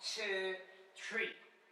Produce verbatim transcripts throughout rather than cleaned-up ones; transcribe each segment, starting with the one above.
two, three.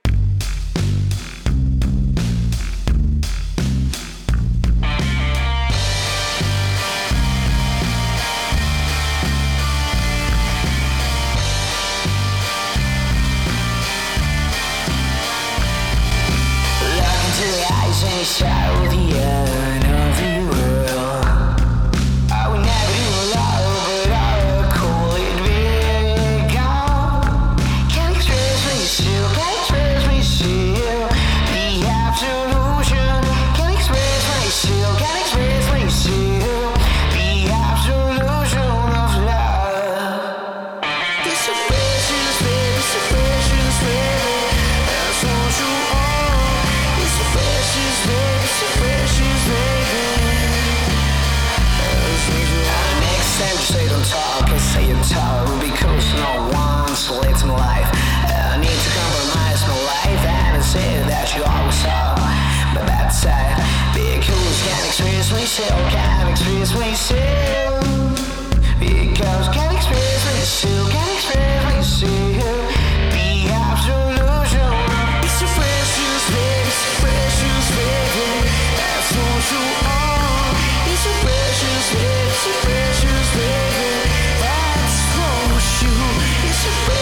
And you show the end of the world. I would never do love, but I would call it big. Can't express me still, can't express me still. The absolution. Can't express me still, can't express me still. The absolution of love. It's a precious baby, it's a precious baby. That's what you are. It's a precious baby, it's a precious baby. And next time you say don't talk, I say you talk. Because no one's lived my life. I need to compromise my life. And I say that you always saw my bad side. Because can't express myself, can't express myself. Because can't express myself, can't express myself. The absolution. It's a precious baby, it's a precious baby. That's what you are. It's a precious baby, it's a precious baby. That's what you. It's a precious